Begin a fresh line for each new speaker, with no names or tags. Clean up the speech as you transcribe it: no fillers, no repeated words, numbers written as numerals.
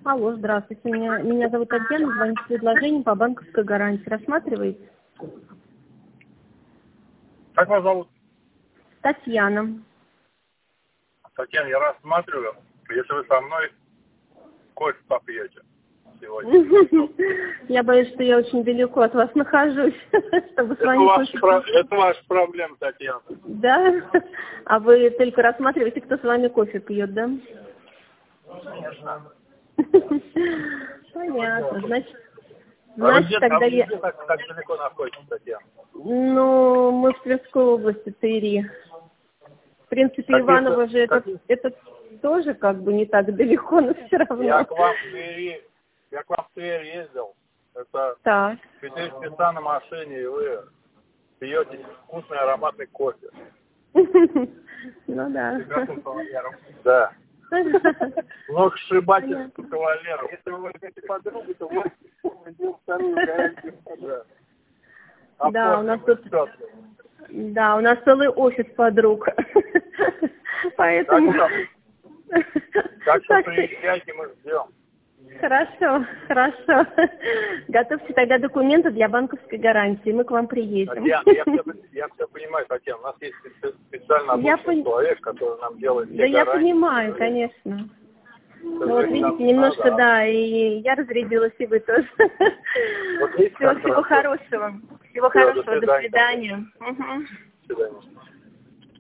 Алло, здравствуйте. Меня зовут Татьяна, звоню с предложением по банковской гарантии. Рассматриваете?
Как вас зовут?
Татьяна.
Татьяна, я рассматриваю, если вы со мной кофе попьете сегодня.
Я боюсь, что я очень далеко от вас нахожусь, чтобы с вами кофе.
Это ваша проблема, Татьяна.
Да? А вы только рассматриваете, кто с вами кофе пьет, да?
Конечно.
Понятно. Значит,
тогда я... так далеко находитесь, Татьяна?
Ну, мы в Тверской области, Твери. В принципе, Иваново же это тоже как бы не так далеко, но все равно.
Я к вам в Тверь ездил. Это
так.
4 часа на машине, и вы пьете вкусный ароматный кофе.
Ну да.
Да. Сногсшибательный кавалер. Если вы возьмете подругу, то вы возьмете вторую гарантию.
Да, у нас тут... Да, у нас целый офис подруг. Поэтому...
Так что приезжайте, мы ждем.
Хорошо, хорошо. Готовьте тогда документы для банковской гарантии, мы к вам приедем.
Я все понимаю, Татьяна, у нас есть специально обученный человек, который нам делает все гарантии.
Да я понимаю, конечно. Ну вот видите, немножко, да, и я разрядилась, и вы тоже.
Вот всего
хорошего. Всего хорошего, до свидания.
До свидания.